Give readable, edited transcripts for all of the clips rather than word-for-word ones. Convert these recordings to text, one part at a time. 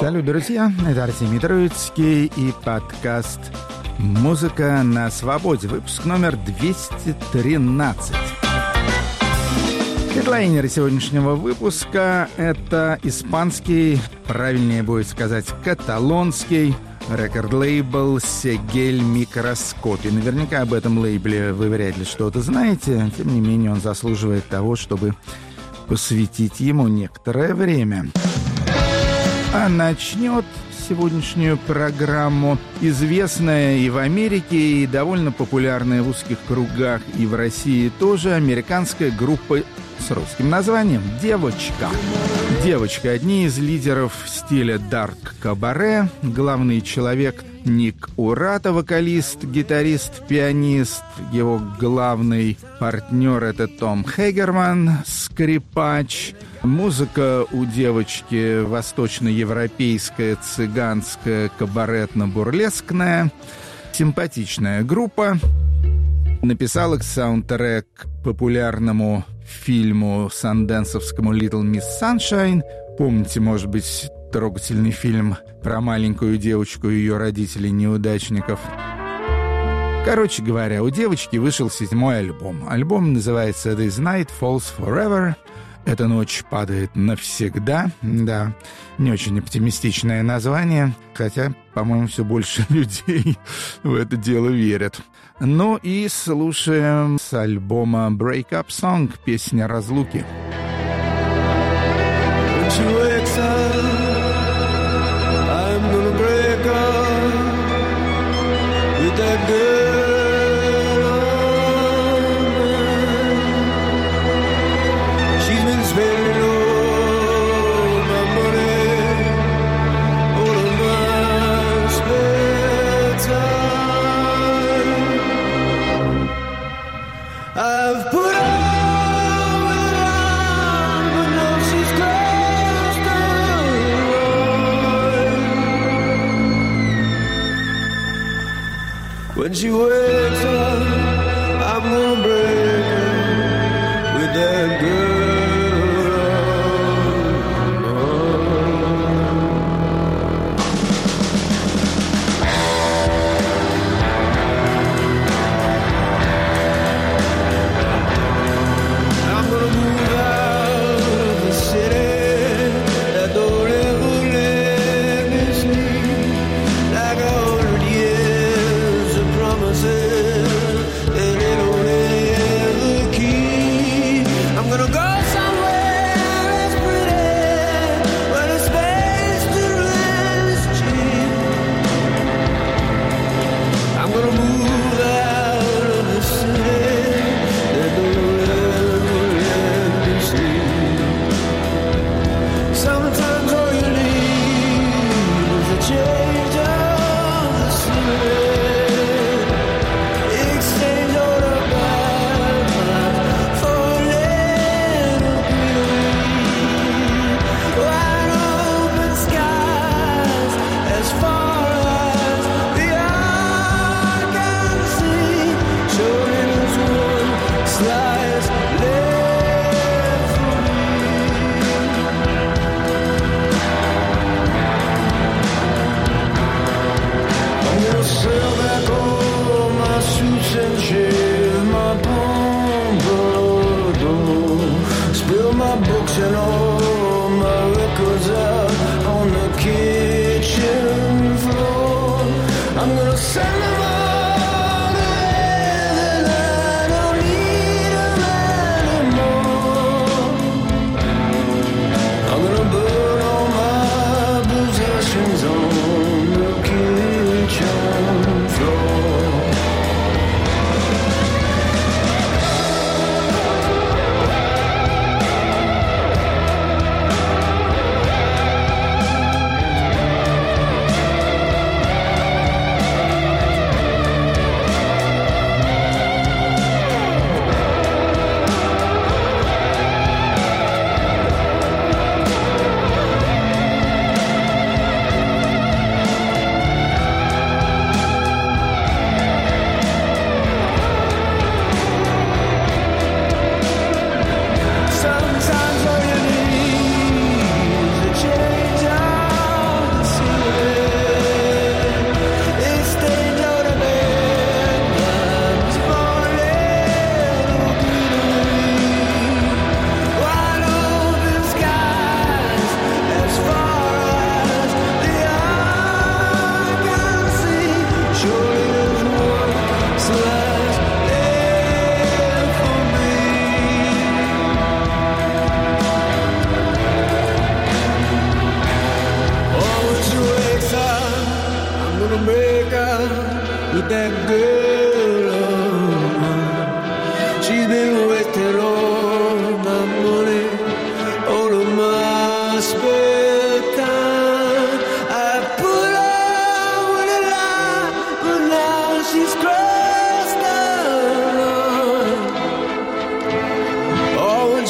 Салют, друзья! Это Артемий Троицкий и подкаст «Музыка на свободе». Выпуск номер 213. Хедлайнеры сегодняшнего выпуска — это испанский, правильнее будет сказать, каталонский рекорд-лейбл «Сегель Микроскопи». Наверняка об этом лейбле вы вряд ли что-то знаете. Тем не менее, он заслуживает того, чтобы посвятить ему некоторое время. А начнет сегодняшнюю программу известная и в Америке, и довольно популярная в узких кругах, и в России тоже американская группа с русским названием «Девочка». «Девочка» — одни из лидеров стиля дарк-кабаре. Главный человек Ник Урата, вокалист, гитарист, пианист. Его главный партнер — это Том Хегерман, скрипач. Музыка у «Девочки» восточноевропейская, цыганская, кабаретно-бурлескная. Симпатичная группа. Написала саундтрек к популярному фильму санденсовскому «Little Miss Sunshine». Помните, может быть, трогательный фильм про маленькую девочку и ее родителей-неудачников. Короче говоря, у «Девочки» вышел 7-й альбом. Альбом называется «This Night Falls Forever». «Эта ночь падает навсегда». Да, не очень оптимистичное название, хотя, по-моему, все больше людей в это дело верят. Ну и слушаем с альбома «Break Up Song» песня «Разлуки». When she wakes up, I'm gonna break her with that girl. I'm gonna move out of the city that don't ever let me sleep like 100 years of promises that they don't ever keep. I'm gonna go somewhere that's pretty, where the space to rent is cheap. I'm gonna move out of the city that don't ever let me sleep. Sometimes all you need is a change of the scenery. Exchange all the bad times for a little greenery. Wide open skies as far as the eye can see. Surely there's one slice left for me. I'm gonna sell back all my suits and shave my pompadour. Spill my books and all my records out on the kitchen floor. I'm gonna send them all to heaven. I don't need them anymore. I'm gonna burn all my possessions on the kitchen floor.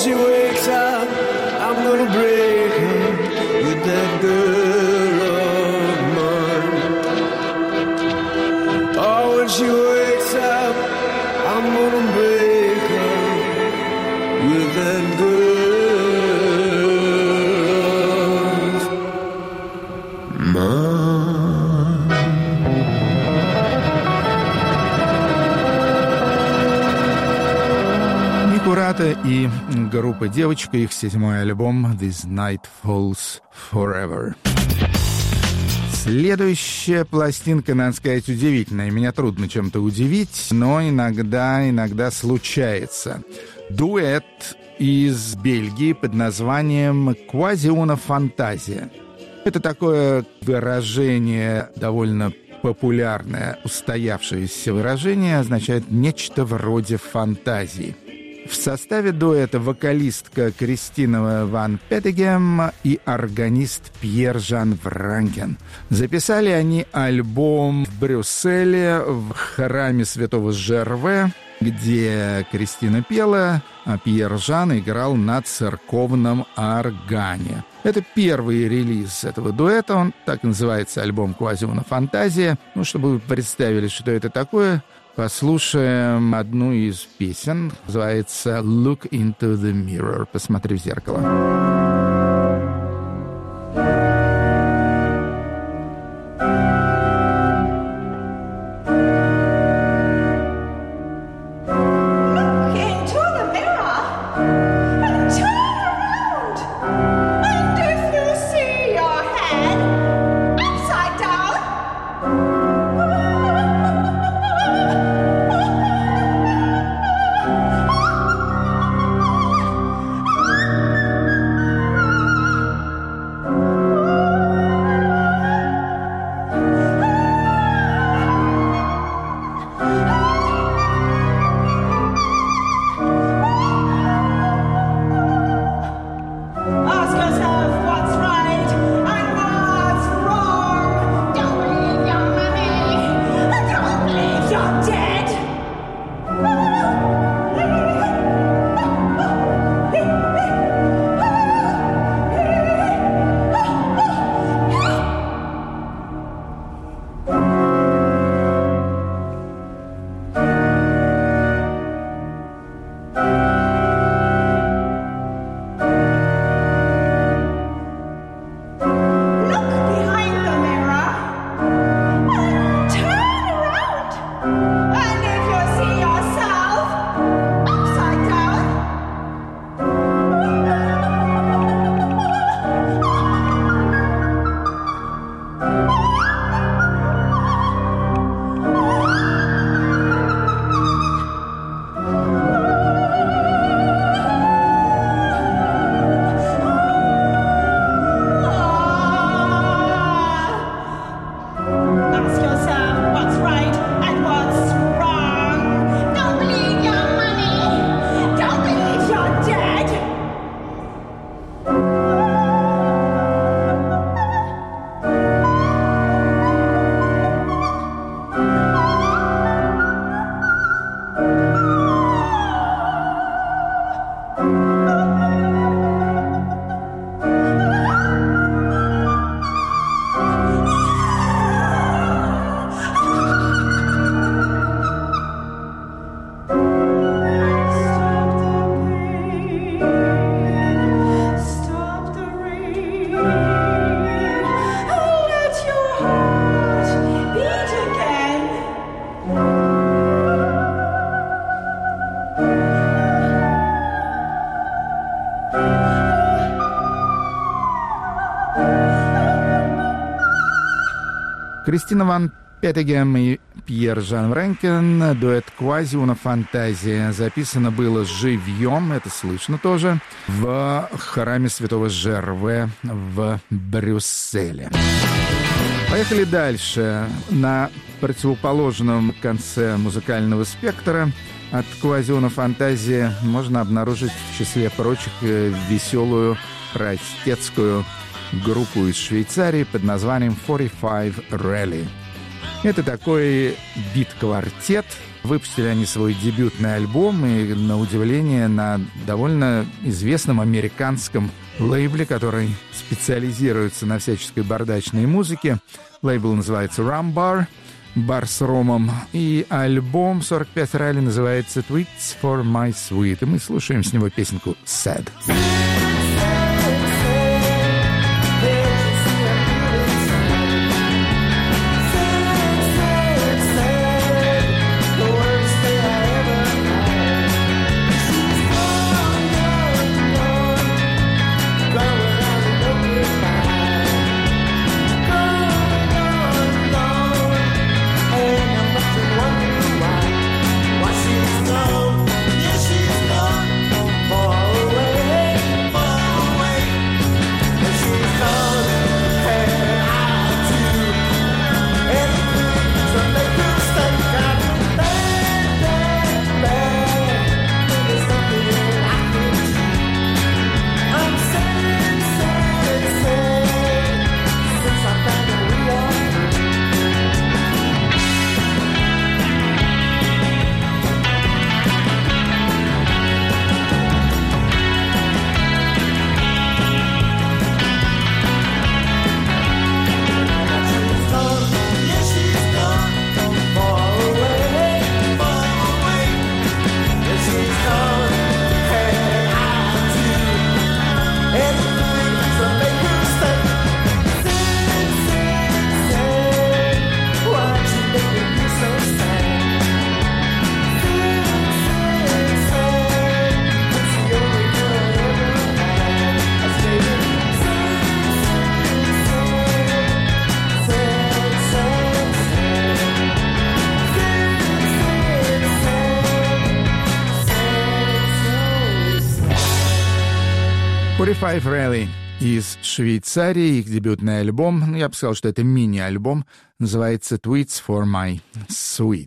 she wakes up, I'm gonna break her with that girl of mine. Oh, when she wakes up, I'm gonna break her with that girl of mine. Курата и группа «Девочка», их 7-й альбом «This Night Falls Forever». Следующая пластинка, надо сказать, удивительная. Меня трудно чем-то удивить, но иногда случается. Дуэт из Бельгии под названием «Quasi-una Fantasia». Это такое выражение, довольно популярное, устоявшееся выражение, означает нечто вроде фантазии. В составе дуэта вокалистка Кристина Ван Петтегем и органист Пьер Жан Вранкен. Записали они альбом в Брюсселе в храме святого Жерве, где Кристина пела, а Пьер Жан играл на церковном органе. Это первый релиз этого дуэта, он так называется, альбом «Quasi-una Fantasia». Ну, чтобы вы представили, что это такое, послушаем одну из песен, называется «Look into the mirror», «Посмотри в зеркало». Кристина Ван Петтегем и Пьер Жан Вранкен, дуэт «Quasi-una Fantasia». Записано было живьем, это слышно тоже, в храме святого Жерве в Брюсселе. Поехали дальше. На противоположном конце музыкального спектра от «Quasi-una Fantasia» можно обнаружить в числе прочих веселую простецкую группу из Швейцарии под названием 45 Rally. Это такой бит-квартет, Выпустили они свой дебютный альбом, и, на удивление, на довольно известном американском лейбле, который специализируется на всяческой бардачной музыке. Лейбл называется Rumbar, бар с ромом, и альбом 45 ралли называется Tweets for My Sweet, и мы слушаем с него песенку Sad. Five Rally из Швейцарии, их дебютный альбом, я бы сказал, что это мини-альбом, называется Tweets for My Sweet.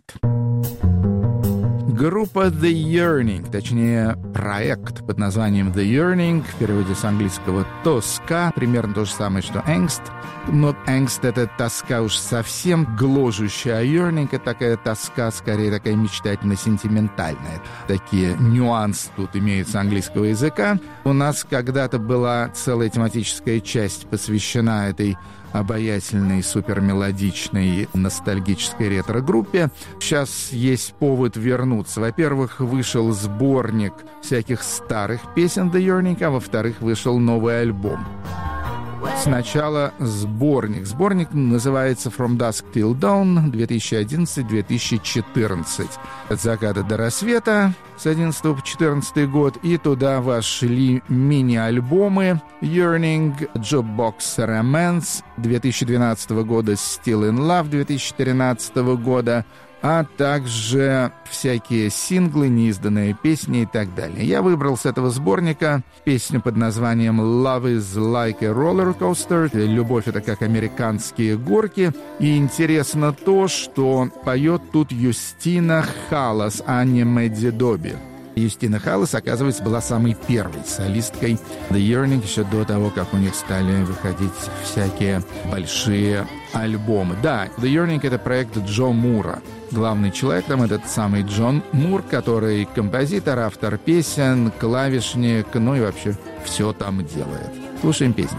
Группа The Yearning, точнее проект под названием The Yearning, в переводе с английского «тоска», примерно то же самое, что «angst». Но «angst» — это тоска уж совсем гложущая, а «yearning» — это такая тоска, скорее такая мечтательно-сентиментальная. Такие нюансы тут имеются английского языка. У нас когда-то была целая тематическая часть, посвящена этой обаятельной, супермелодичной, ностальгической ретро-группе. Сейчас есть повод вернуться. Во-первых, вышел сборник всяких старых песен The Yearning, а во-вторых, вышел новый альбом. Сначала сборник. Сборник называется From Dusk Till Dawn 2011-2014. От заката до рассвета с 11 по 14 год. И туда вошли мини-альбомы Yearning, Jukebox Romance 2012 года, Still in Love 2013 года, а также всякие синглы, неизданные песни и так далее. Я выбрал с этого сборника песню под названием «Love is like a roller coaster». «Любовь — это как американские горки». И интересно то, что поет тут Юстина Халлас, а не Мэдди Доби. Юстина Халлас, оказывается, была самой первой солисткой The Yearning еще до того, как у них стали выходить всякие большие альбомы. Да, The Yearning — это проект Джо Мура. Главный человек там этот самый Джон Мур, который композитор, автор песен, клавишник, ну и вообще все там делает. Слушаем песню.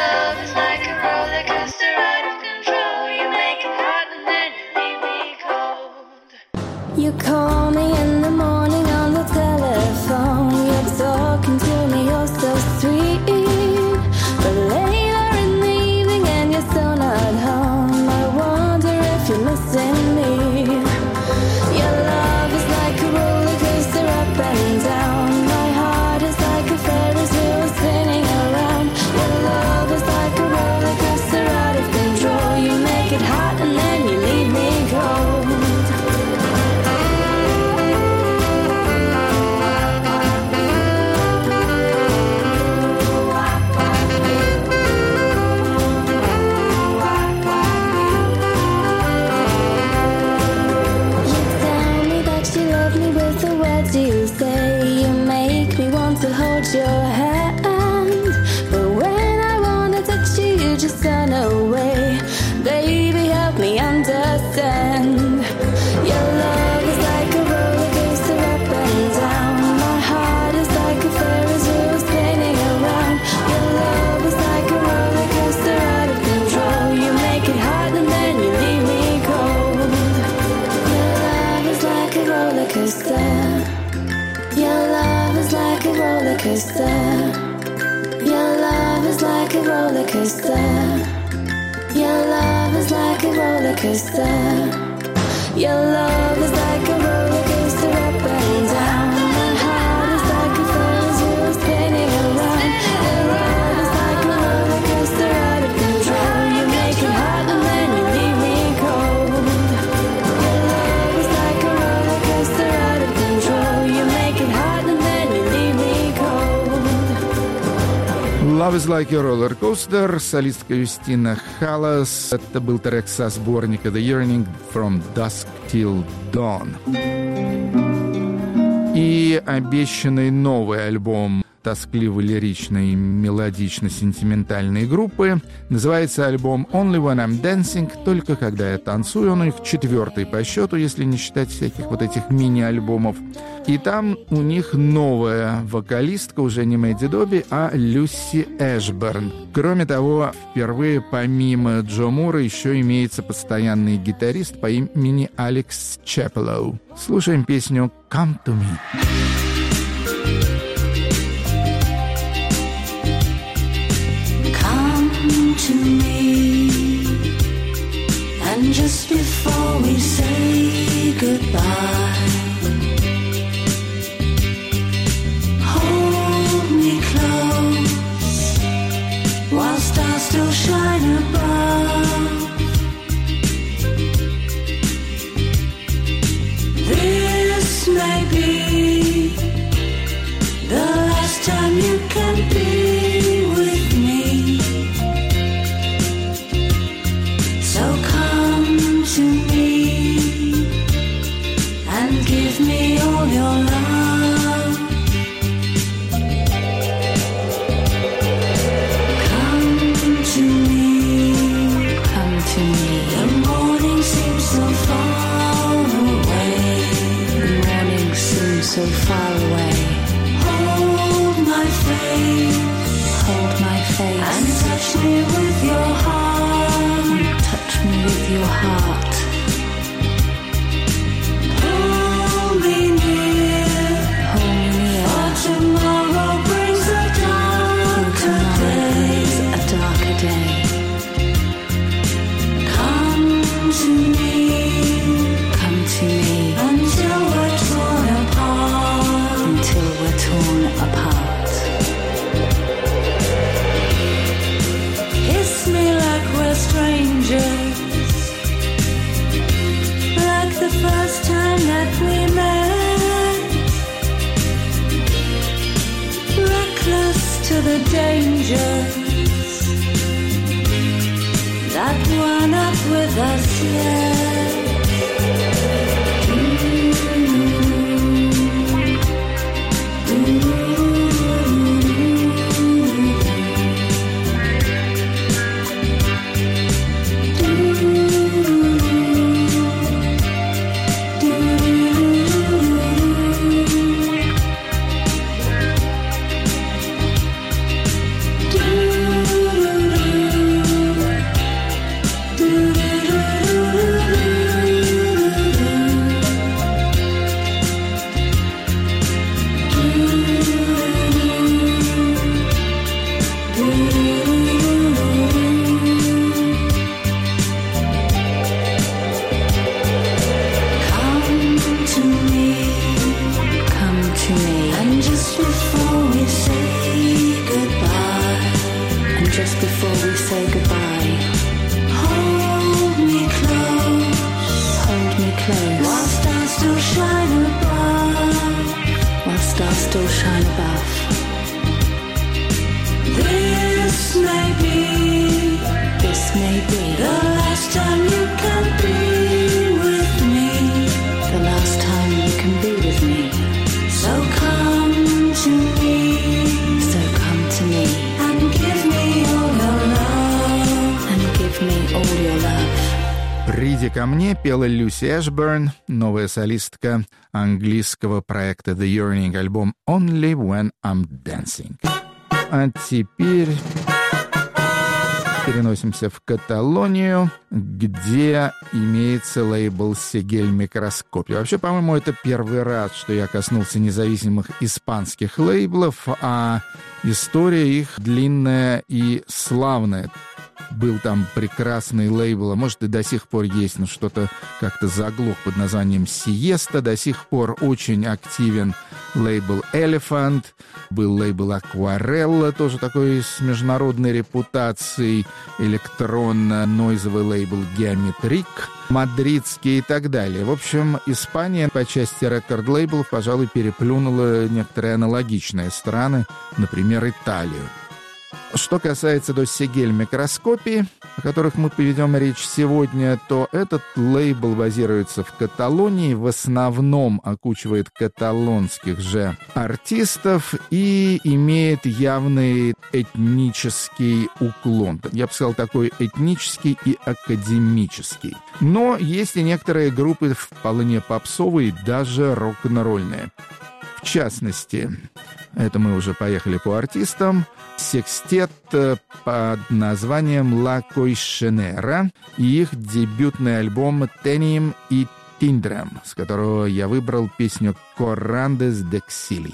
You call me in the morning on the telephone. You're talking to me, you're so sweet. But later in the evening and you're still not home, I wonder if you're missing me. Your love is like a roller coaster up and down. My heart is like a Ferris wheel spinning around. Your love is like a roller coaster out of control. You make it hot and then you leave me cold. You say you make me want to hold your hand, but when I want to touch you, you just turn away. Baby, help me understand. Your love is like roller coaster. Your love is like a roller coaster. Your love is like a roller coaster. Your love is like a roller coaster up and down. My heart is like a Ferris wheel spinning around. Your love is like a roller coaster out of control. You make it hot and then you leave me cold. Your love is like a roller coaster out of control. You make it hot and then you leave me cold. Love is like a roller coaster, солистка Юстина Халлас. Это был трек со сборника The Yearning From Dusk Till Dawn. И обещанный новый альбом тоскливо-лиричной, мелодично-сентиментальной группы. Называется альбом Only When I'm Dancing, только когда я танцую. Он их 4-й по счету, если не считать всяких вот этих мини-альбомов. И там у них новая вокалистка, уже не Мэдди Доби, а Люси Эшберн. Кроме того, впервые помимо Джо Мура еще имеется постоянный гитарист по имени Алекс Чепелоу. Слушаем песню «Come to Me». To me, and just before we say goodbye, hold me close while stars still shine above. This may be the last time you can be with me. So come to me and give me all your love. Come to me, come to me. The morning seems so far away. The morning seems so far away. Hold my face, hold my face, and touch me with your heart. Touch me with your heart. Hold me near, hold me near. For tomorrow brings a darker day. A darker day. Come to me, come to me. Until we're torn apart. Until we're torn apart. Kiss me like we're strangers, like the first time that we met, reckless to the dangers that weren't up with us yet. «Приди ко мне» пела Люси Эшберн, новая солистка английского проекта The Yearning, альбом «Only When I'm Dancing». А теперь переносимся в Каталонию, где имеется лейбл «Сегель Микроскопия». Вообще, по-моему, это первый раз, что я коснулся независимых испанских лейблов, а история их длинная и славная. Был там прекрасный лейбл, а может и до сих пор есть, но что-то как-то заглох под названием «Сиеста». До сих пор очень активен лейбл «Elephant». Был лейбл «Акварелла», тоже такой с международной репутацией. Электронно-нойзовый лейбл «Геометрик», мадридский и так далее. В общем, Испания по части рекорд-лейблов, пожалуй, переплюнула некоторые аналогичные страны, например, Италию. Что касается до «Сегель Микроскопии», о которых мы поведем речь сегодня, то этот лейбл базируется в Каталонии, в основном окучивает каталонских же артистов и имеет явный этнический уклон. Я бы сказал, такой этнический и академический. Но есть и некоторые группы вполне попсовые, даже рок-н-ролльные. В частности, это мы уже поехали по артистам, секстет под названием «La Coixinera» и их дебютный альбом «Tenim и Tindrem», с которого я выбрал песню «Corrandes d'Exili».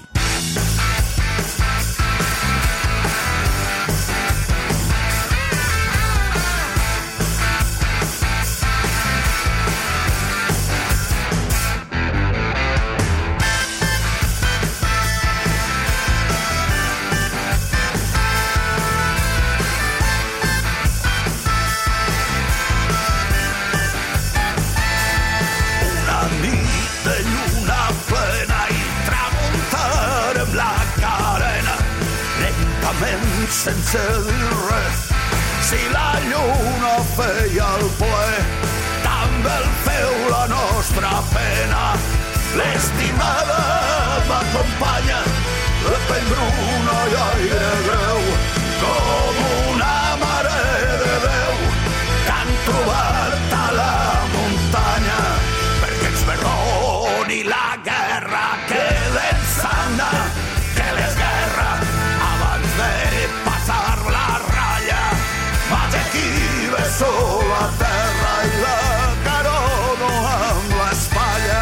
Sense dir res, si la lluna feia el ple, també el feu la nostra pena. L'estimada m'acompanya, de pell bruna i aire greu, com una mare de Déu que han trobat a la muntanya, perquè ens perdoni la guerra que l'ensana, que l'esguerra abans de passar la ratlla, vaig aquí beso la terra i la carono amb l'espatlla.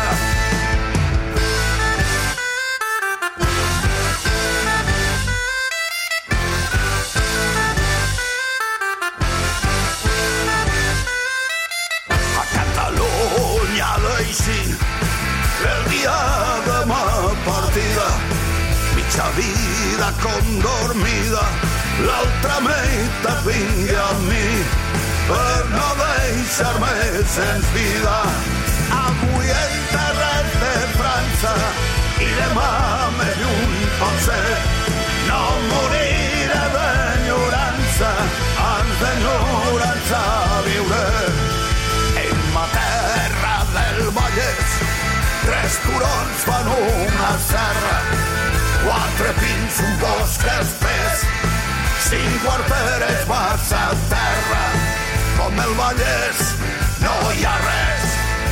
A Catalunya deixin el dia de ma partida, mitja vida com dormida, l'altra meitat vingui amb mi per no deixar-me sens vida. Avui en terres de França i demà més lluny pot ser, no moriré d'enyorança, ans d'enyorança viuré. En ma terra del Vallès, 3 turons fan una serra, 4 pins, un bosc espès, 5 quarteres massa terra, com el Vallès no hi ha res.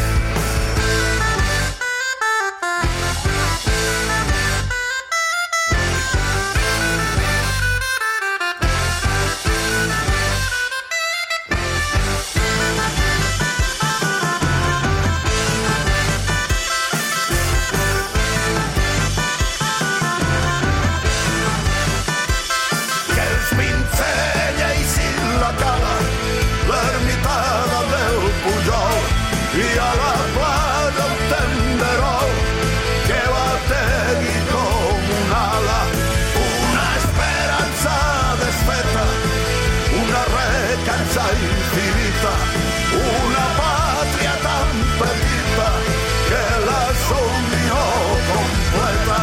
I a la playa un tenderol que bategui com un ala, una esperança desfeta, una recança infinita, una pàtria tan petita que la somnió completa.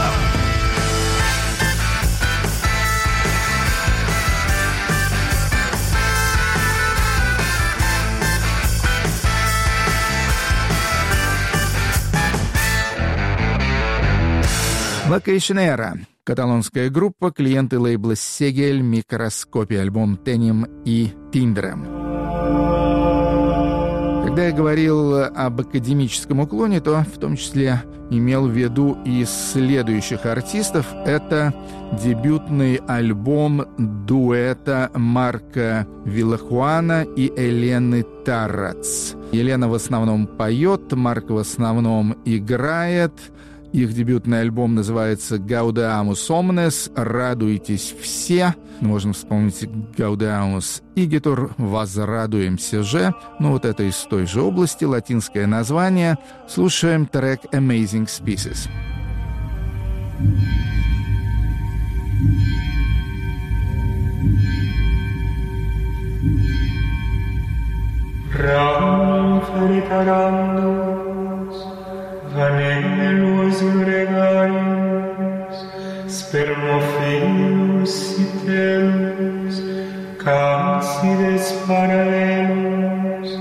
«La Coixinera» — каталонская группа, клиенты лейбла «Сегель Микроскопия», альбом «Tenim и Tindrem». Когда я говорил об академическом уклоне, то в том числе имел в виду и следующих артистов. Это дебютный альбом дуэта Марка Виллахуана и Елены Тарац. Елена в основном поет, Марк в основном играет. Их дебютный альбом называется «Gaudeamus Omnes» — «Радуйтесь все». Можно вспомнить «Gaudeamus Igitur» — «Возрадуемся же». Ну, вот это из той же области, латинское название. Слушаем трек «Amazing Species». Vanellus gregarius, spermophilus citellus, calcides parallelus,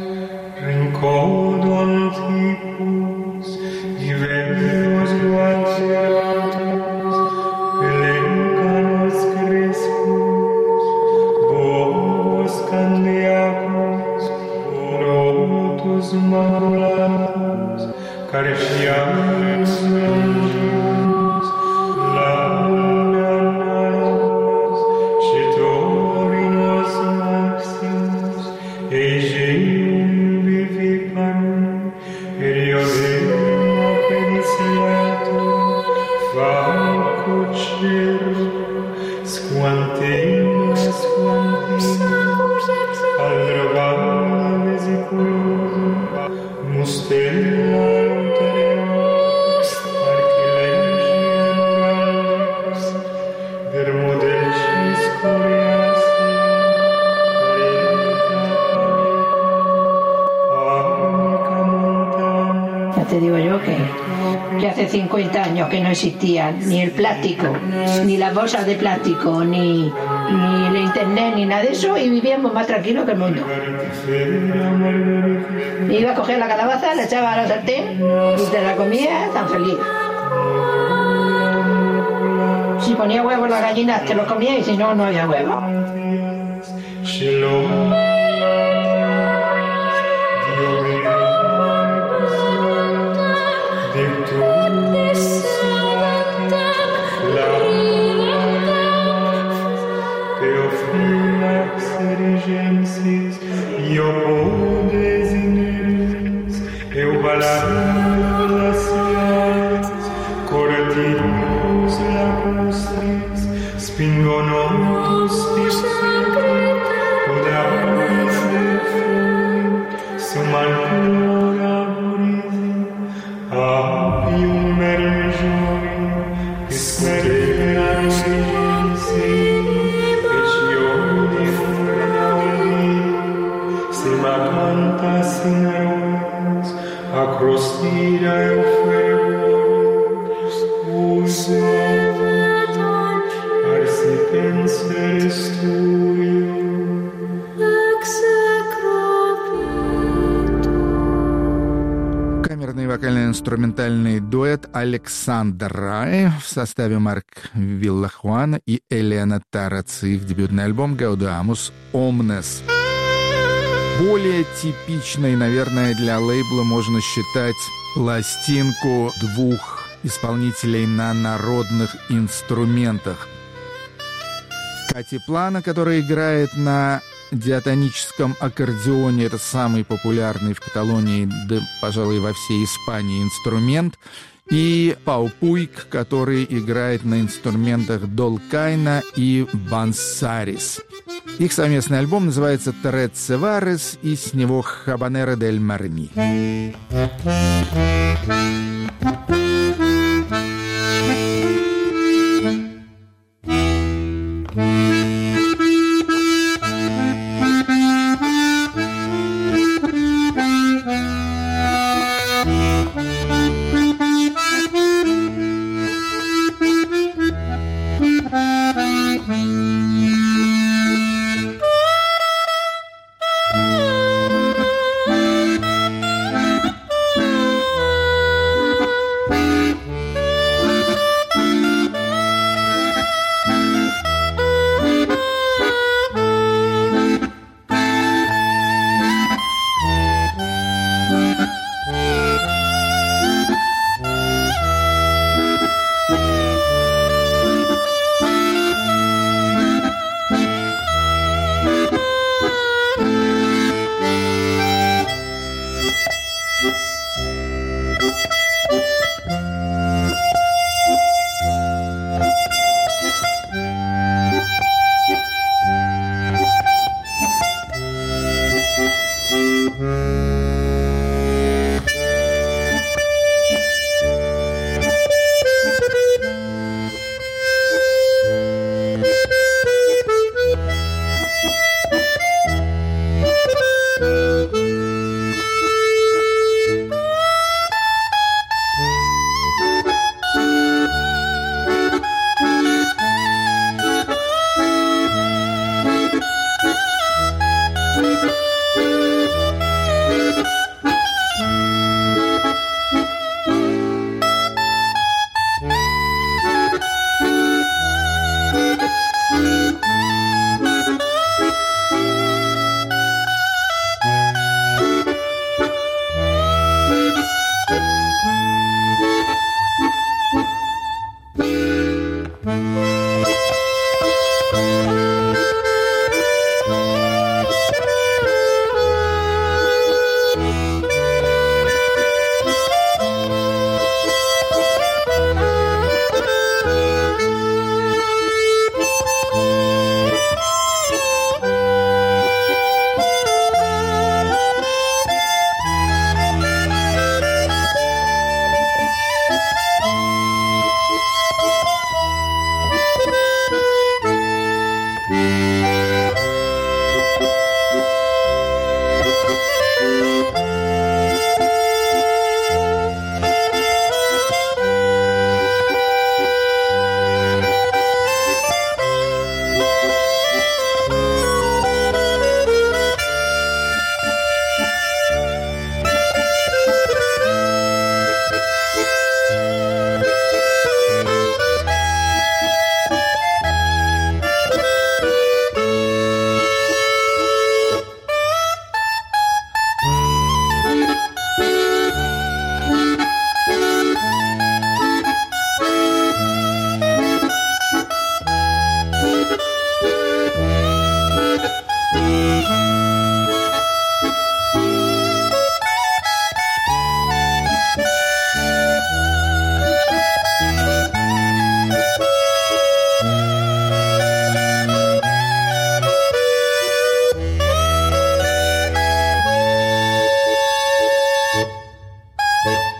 rincodonticus, diverus guatiatus, pelencanos crespus, bobos candiacus, rotus maculatus, Cariciamus longius, laudanamus, citorinos maximus, Aegeum viviparum, periodeum appensiatum, facucerum, squanteum, aldrovana vesiculum, mustella te digo yo que hace 50 años que no existía ni el plástico, ni las bolsas de plástico, ni el internet, ni nada de eso, y vivíamos más tranquilos que el mundo. Iba a coger la calabaza, la echaba a la sartén y te la comía tan feliz. Si ponía huevos las gallinas te los comía y si no, no había huevos. Инструментальный дуэт Александр Рай в составе Марк Виллахуана и Елена Тарац. Их дебютный альбом «Gaudeamus Omnes». Более типичной, наверное, для лейбла можно считать пластинку двух исполнителей на народных инструментах. Кати Плана, которая играет на диатоническом аккордеоне, это самый популярный в Каталонии, да, пожалуй, во всей Испании инструмент, и Пау Пуйк, который играет на инструментах долкайна и бансарис. Их совместный альбом называется «Трece Vares», и с него «Habanera del Marmi».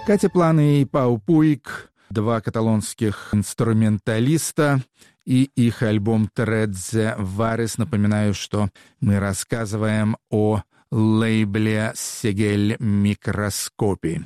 Катя Плана и Пау Пуик, два каталонских инструменталиста, и их альбом «Тредзе Варес». Напоминаю, что мы рассказываем о лейбле «Сегель Микроскопи».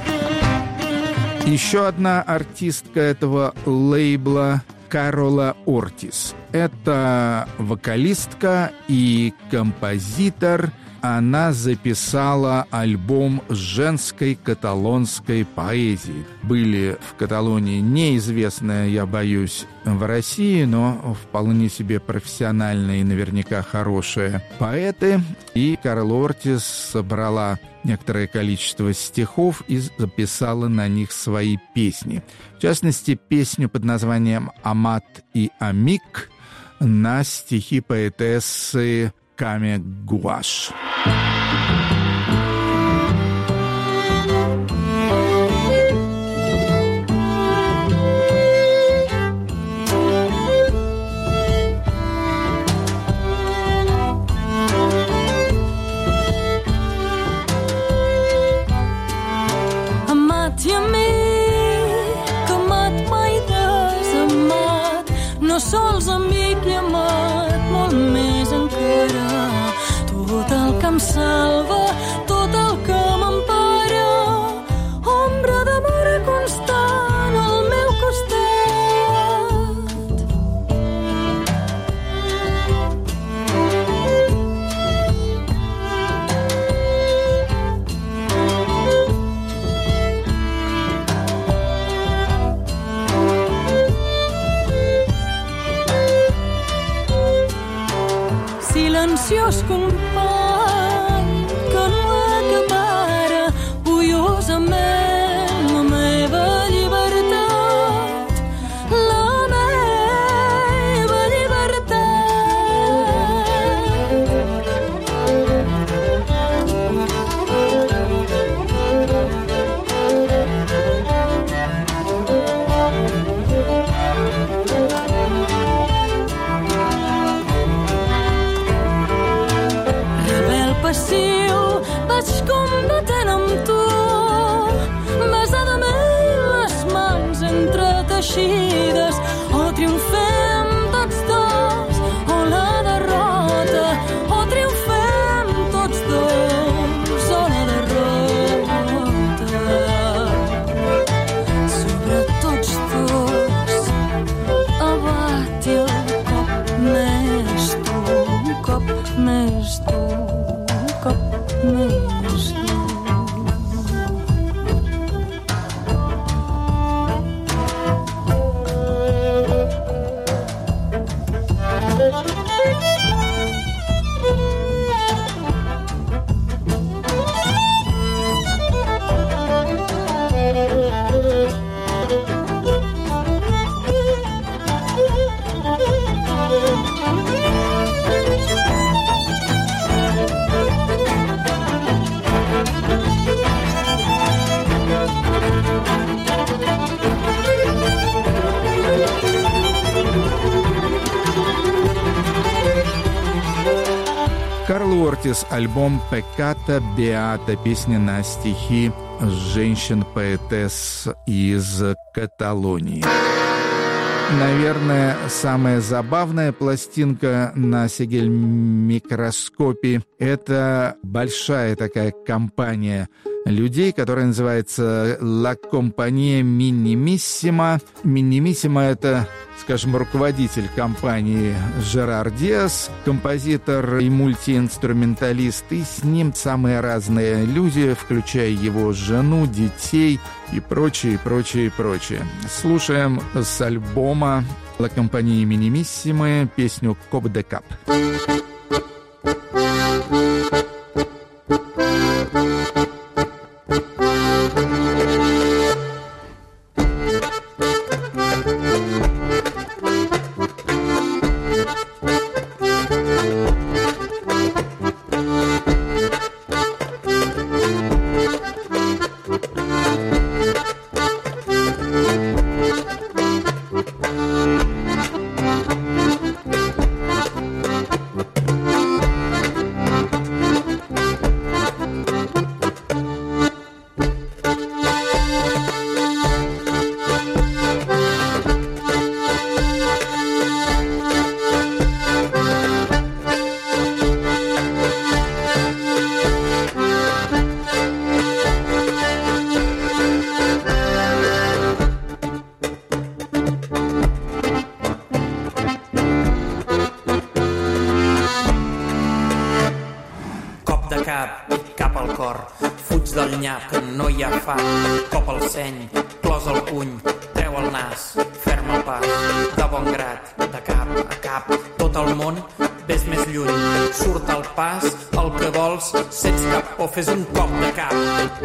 Еще одна артистка этого лейбла — Карола Ортис. Это вокалистка и композитор. Она записала альбом женской каталонской поэзии. Были в Каталонии неизвестные, я боюсь, в России, но вполне себе профессиональные и наверняка хорошие поэты. И Карола Ортис собрала некоторое количество стихов и записала на них свои песни. В частности, песню под названием «Амат и Амик» на стихи поэтессы Каме Гуаш. Amat i amic, amat mai desamat, no sols amic i amat, molt més encara. Tot el que em salva, tot el que m'empara, ombra d'amor constant al meu costat. Silenciós company que no acabara orgullosament la meva llibertat, la meva passiu, vaig combatent amb tu, besadament les mans entreteixides, o triomfem tots dos, o la derrota, o triomfem tots dos, o la derrota. Sobre tots dos, abati el cop més tu, un cop més tu. Карла Ортис, альбом «Пеката Беата», песня на стихи женщин-поэтесс из Каталонии. Наверное, самая забавная пластинка на «Сегель Микроскопи» — это большая такая компания людей, которая называется «Ла Компания Минимиссима». Минимиссима — это, скажем, руководитель компании Жерар Диас, композитор и мультиинструменталист, и с ним самые разные люди, включая его жену, детей и прочее, прочее, прочее. Слушаем с альбома «Ла Компания Минимиссима» песню «Коп де Кап». cap i cap al cor. Fuig del nyap, que no hi ha fam. Cop al seny, clos al puny, treu el nas, ferma el pas. De bon grat, de cap a cap, tot el món ves més lluny. Surt al pas, el que vols, sents cap o fes un cop de cap.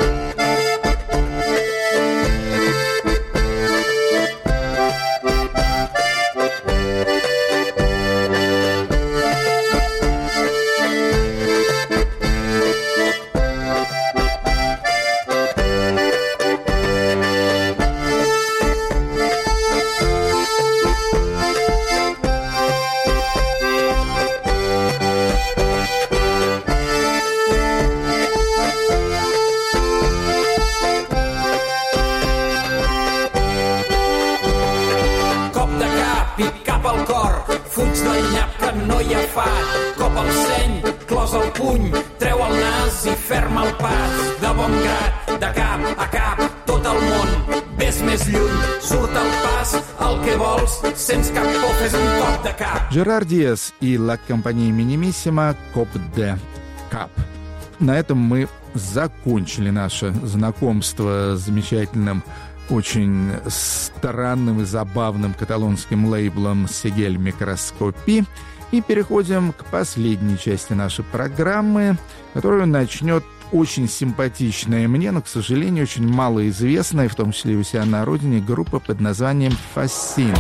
Жерар Диас и Ла Компании Минимиссима «Коп де Кап». На этом мы закончили наше знакомство с замечательным, очень странным и забавным каталонским лейблом «Сегель Микроскопи». И переходим к последней части нашей программы, которую начнет очень симпатичная мне, но, к сожалению, очень малоизвестная, в том числе у себя на родине, группа под названием «Фассин».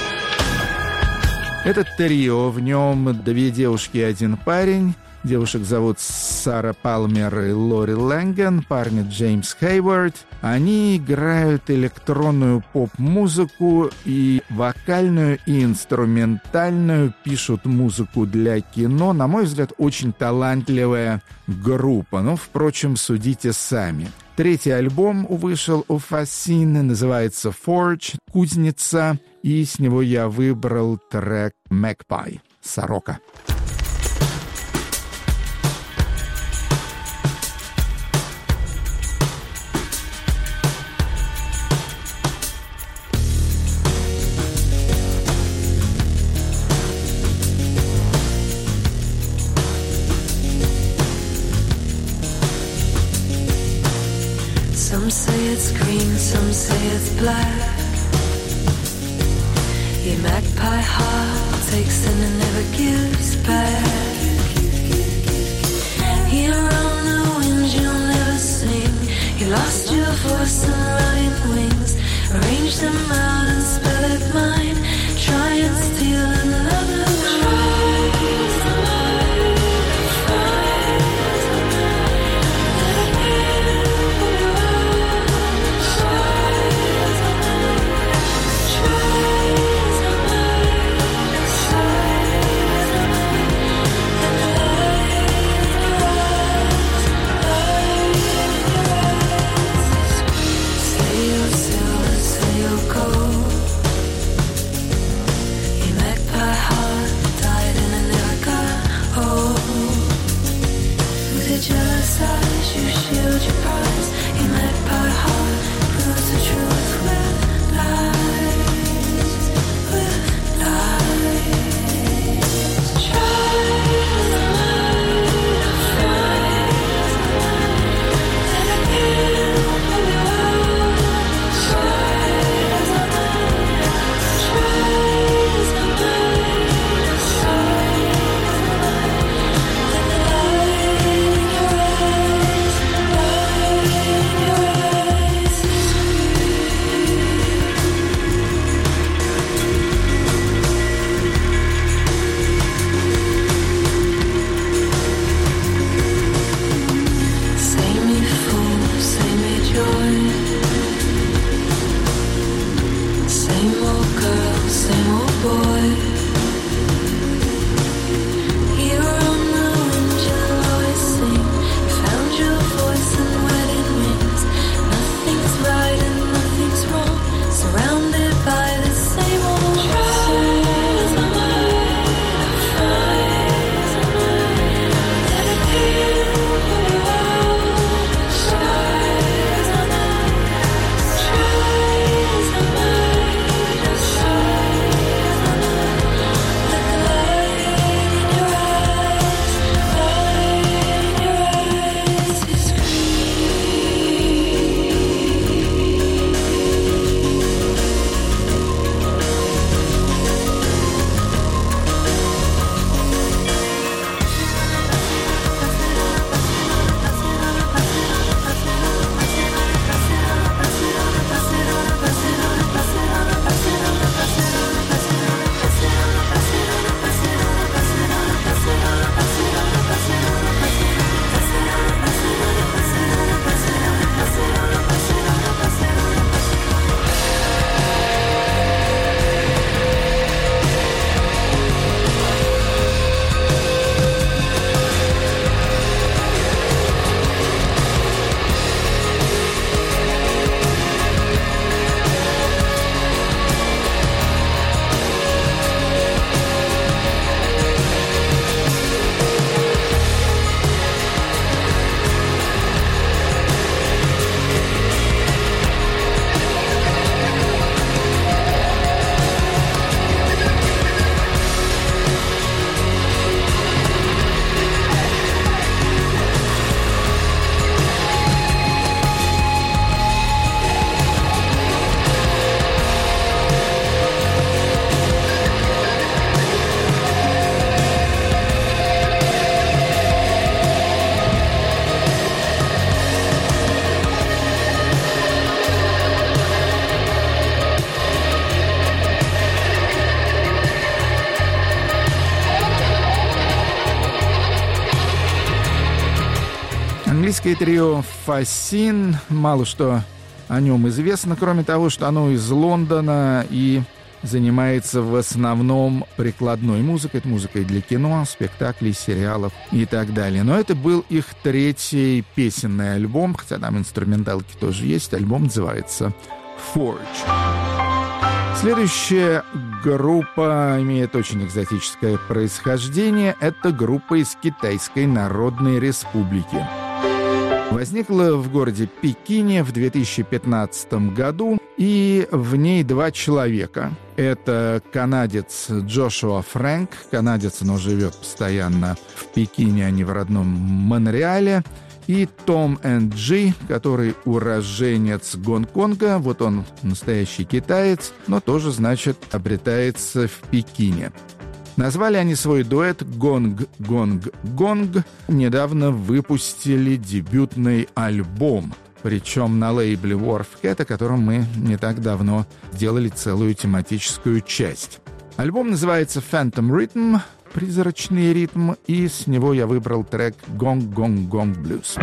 Это трио, в нем две девушки и один парень. Девушек зовут Сара Палмер и Лори Лэнген, парня Джеймс Хейвард. Они играют электронную поп-музыку и вокальную, и инструментальную, пишут музыку для кино. На мой взгляд, очень талантливая группа. Но, впрочем, судите сами. Третий альбом вышел у Фассин, называется «Forge», «Кузница», и с него я выбрал трек «Magpie», «Сорока». Some say it's green, some say it's black. Your magpie heart takes and it never gives back. Here on the wind you'll never sing. You lost your voice and running wings. Arrange them out and spell it mine. Try and steal another try. Your Английское трио «Фасин». Мало что о нем известно, кроме того, что оно из Лондона и занимается в основном прикладной музыкой. Это музыкой для кино, спектаклей, сериалов и так далее. Но это был их третий песенный альбом, хотя там инструменталки тоже есть. Альбом называется «Forge». Следующая группа имеет очень экзотическое происхождение. Это группа из Китайской Народной Республики. Возникла в городе Пекине в 2015 году, и в ней два человека. Это канадец Джошуа Фрэнк, канадец, но живет постоянно в Пекине, а не в родном Монреале, и Том Энд Джи, который уроженец Гонконга, вот он настоящий китаец, но тоже, значит, обретается в Пекине. Назвали они свой дуэт «Гонг, гонг, гонг». Недавно выпустили дебютный альбом, причем на лейбле Wharf Cat, о котором мы не так давно делали целую тематическую часть. Альбом называется «Phantom Rhythm», «Призрачный ритм», и с него я выбрал трек «Gong, Gong, Gong Blues».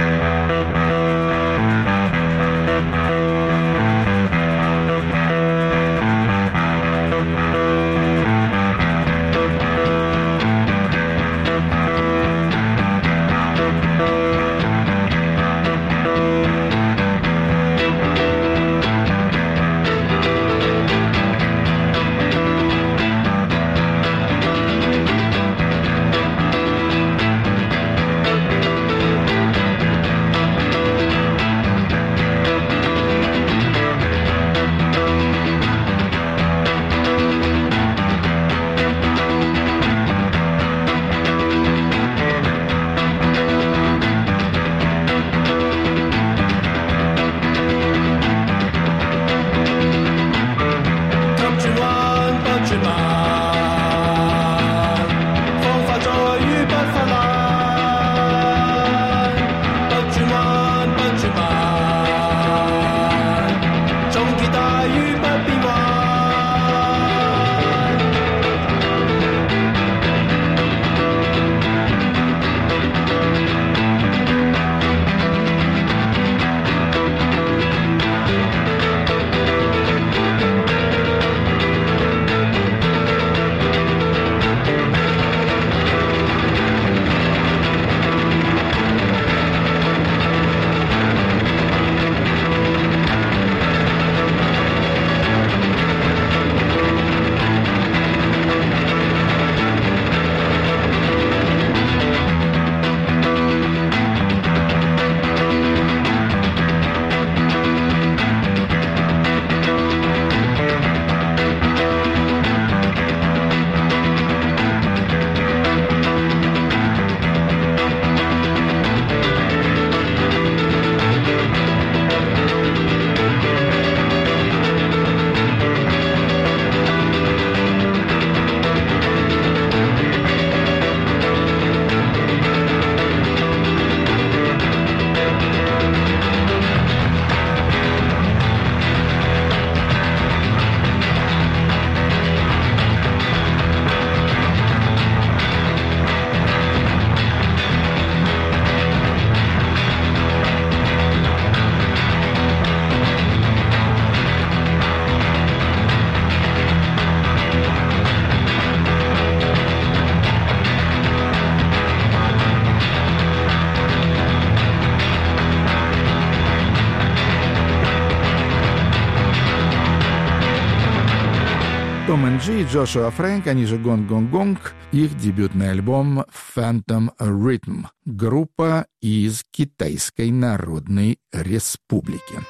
Том Энд Джи и Джошуа Фрэнк, они же Гонг Гонг Гонг, их дебютный альбом Phantom Rhythm, группа из Китайской Народной Республики.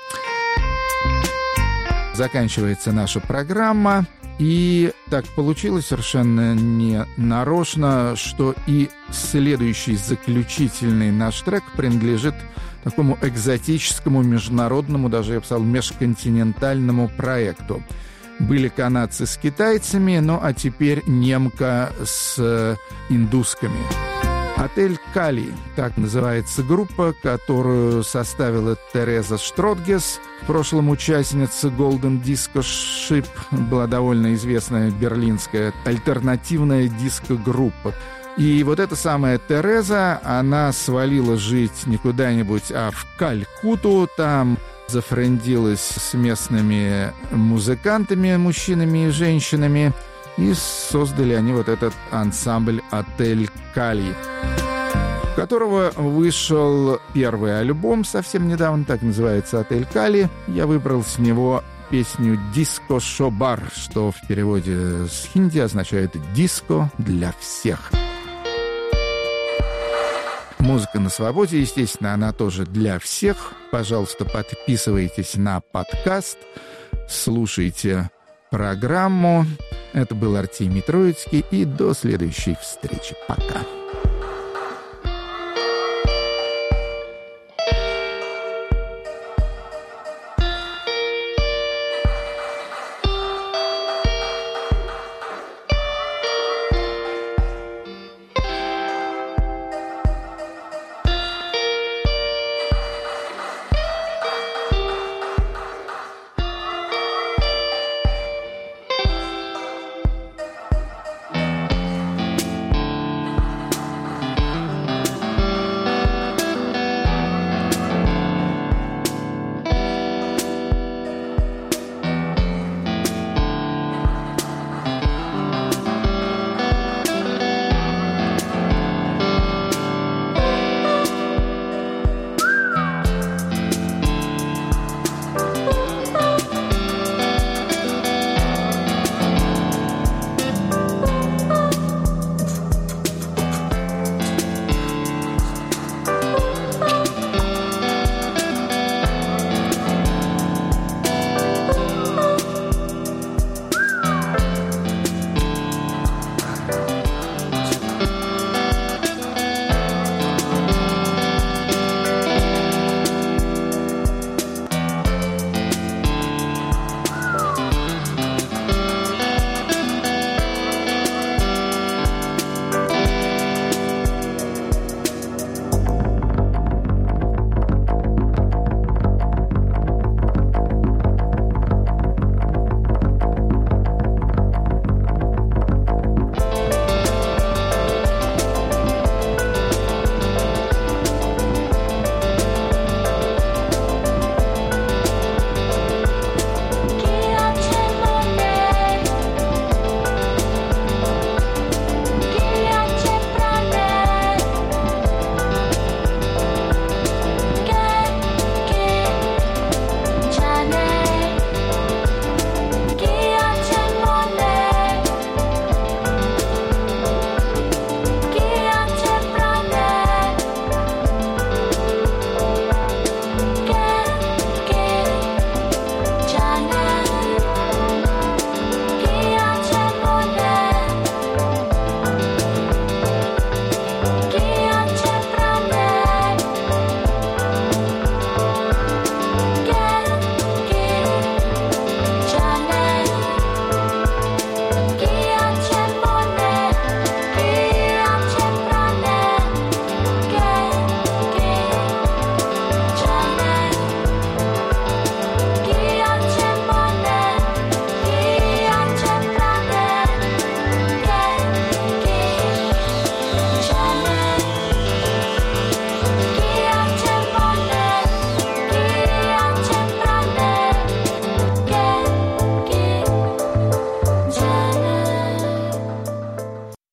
Заканчивается наша программа, и так получилось совершенно не нарочно, что и следующий заключительный наш трек принадлежит такому экзотическому, международному, даже я бы сказал, межконтинентальному проекту. Были канадцы с китайцами, ну а теперь немка с индусками. «Отель Кали» — так называется группа, которую составила Тереза Штротгес, в прошлом участница Golden Disco Ship, была довольно известная берлинская альтернативная диско-группа. И вот эта самая Тереза, она свалила жить не куда-нибудь, а в Калькутту. Там зафрендилась с местными музыкантами, мужчинами и женщинами. И создали они вот этот ансамбль «Отель Кали», у которого вышел первый альбом совсем недавно, так называется «Отель Кали». Я выбрал с него песню «Диско Шобар», что в переводе с хинди означает «диско для всех». Музыка на свободе, естественно, она тоже для всех. Пожалуйста, подписывайтесь на подкаст, слушайте программу. Это был Артемий Троицкий, и до следующей встречи. Пока.